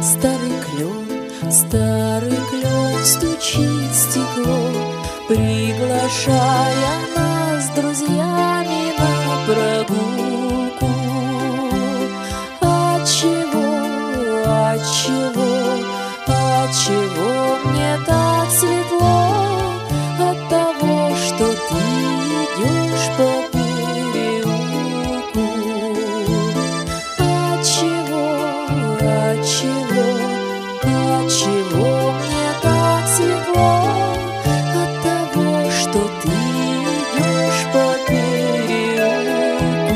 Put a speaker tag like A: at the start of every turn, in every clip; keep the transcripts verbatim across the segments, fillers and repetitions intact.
A: Старый клен, старый клен стучит в стекло, приглашая нас с друзьями на прогулку. Отчего, отчего, отчего мне так светло? От того, что ты идешь по переулку. Отчего, отчего, отчего мне так светло? От того, что ты идешь по переулку.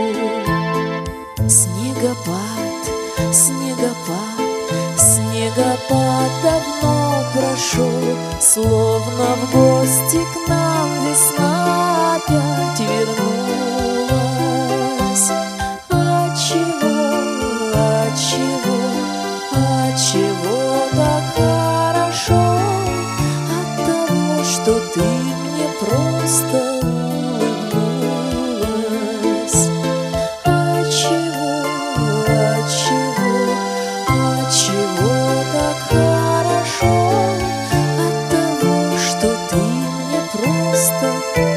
A: Снегопад, снегопад, снегопад давно прошел, словно в гости к нам весна опять вернулась. Отчего, отчего, отчего так хорошо? От того, что ты мне просто улыбнулась. Отчего, отчего, отчего так хорошо? От того, что ты мне просто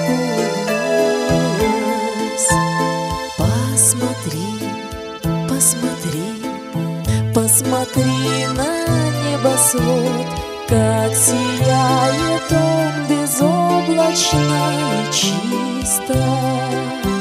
A: улыбнулась. Посмотри, посмотри, посмотри на небосвод, как сияет он безоблачно и чисто.